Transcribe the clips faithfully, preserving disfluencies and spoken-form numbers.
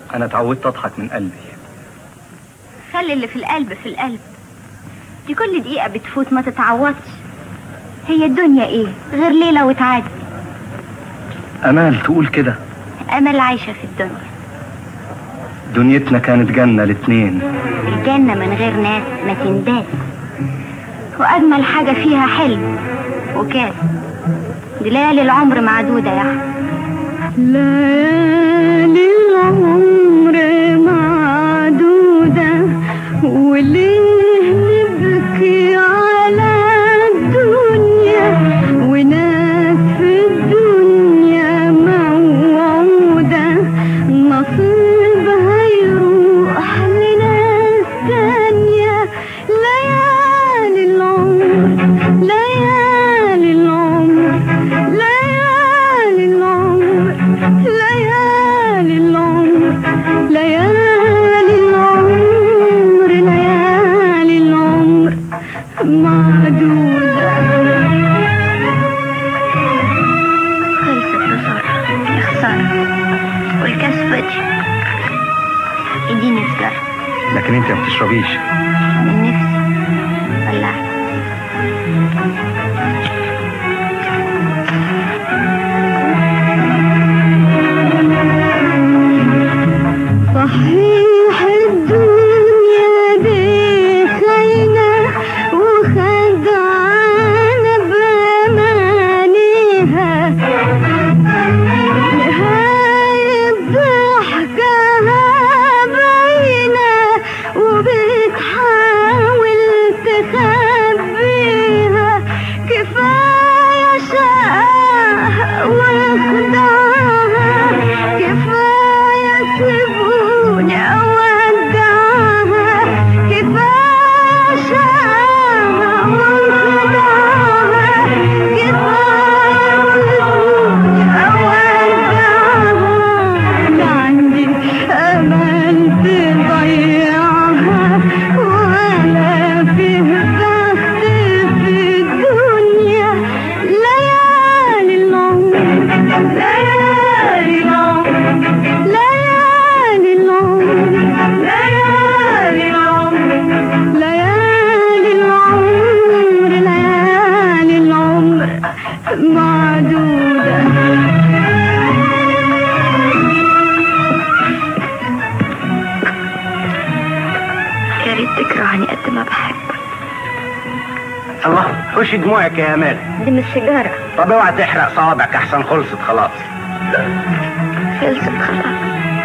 انا اتعودت اضحك من قلبي. خلي اللي في القلب في القلب، دي كل دقيقة بتفوت ما تتعوضش. هي الدنيا ايه غير ليلة وتعدي. امال تقول كده؟ امل عايشة في الدنيا. دنيتنا كانت جنة الاتنين. الجنة من غير ناس ما تنداس، واجمل حاجة فيها حلم وكاس. دي ليالي العمر معدودة يا اخي. ليالي العمر معدودة، وليه نبكي على الدنيا، وناس في الدنيا موعودة نصيبها يروح لناس تانية. ليالي العمر ليالي العمر ليالي العمر ليالي العمر ليالي العمر ليالي العمر معدودة. خلصت بسرعة يا خسارة، والكاس فاضي. اديني سجارة. لكن انت ما بتشربيش. من نفسي ولعت. صحيح الدنيا دي خاينة وخدعانة بأمانيها، نهاية ضحكها باينة وبتحاول تخبيها. كفاية شقاها وخدعها، كفاية سيبوني أودعها. كفاية شقاها وخدعها، كفاية سيبوني أودعها. لا عندي أمل تضيعها، ولا فيه بخت في الدنيا. ليالي العمر ليالي العمر ليالي العمر ليالي العمر ليالي العمر ليالي العمر معدودة. يا ريت تكرهني قد ما بحبك. الله، حوشي دموعك يا امال. دي مش سيجارة. طب اوعى تحرق صوابعك احسن، خلصت خلاص. خلصت خلاص.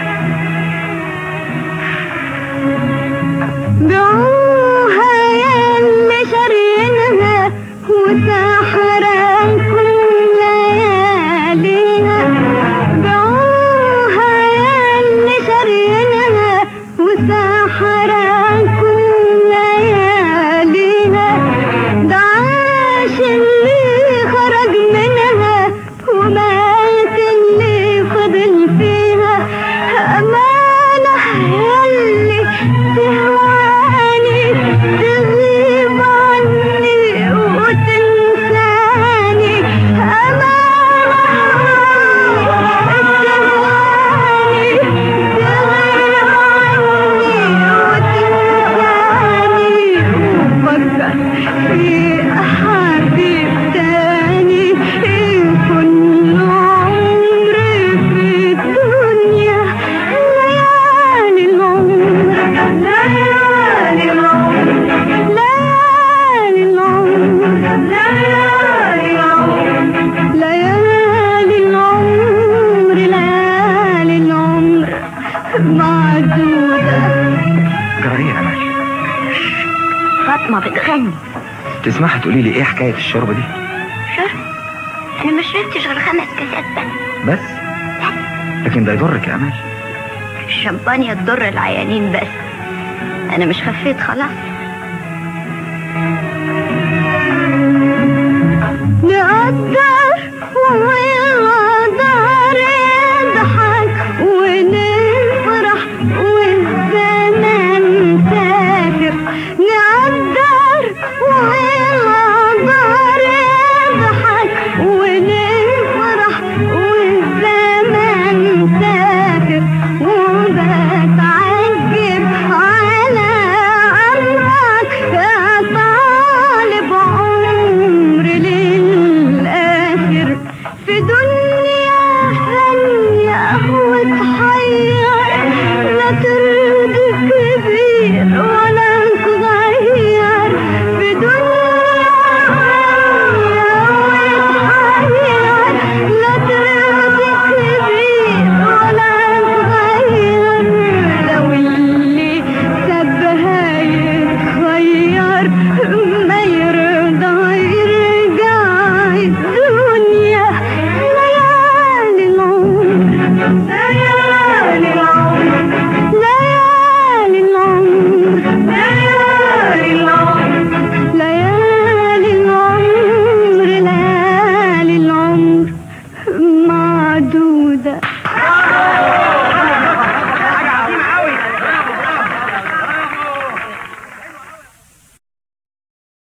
بيعوها ياللي شارينها وسحرانكم لياليها. بيعوها ياللي شارينها وسحرانكم لياليها. ده عاش اللي خرج منها ومات اللي فضل فيها. أمانة ياللي تهواني تغيب عني وتنساني. أمانة تهواني تغيب عني وتنساني. وفكر في حبيب تاني يكون عمري في الدنيا. ليالي العمر ليالي العمر ليالي العمر ليالي العمر ليالي العمر ليالي العمر معدودة. جرى يا امال؟ فاطمة بتغني. تسمحي تقولي لي ايه حكاية الشوربة دي؟ شرب؟ انا ما شربتش غير خمس كاسات بس. بس؟ لكن ده يضرك يا امال. الشمبانيا تضر العيانين بس، انا مش خفيت خلاص. نقدر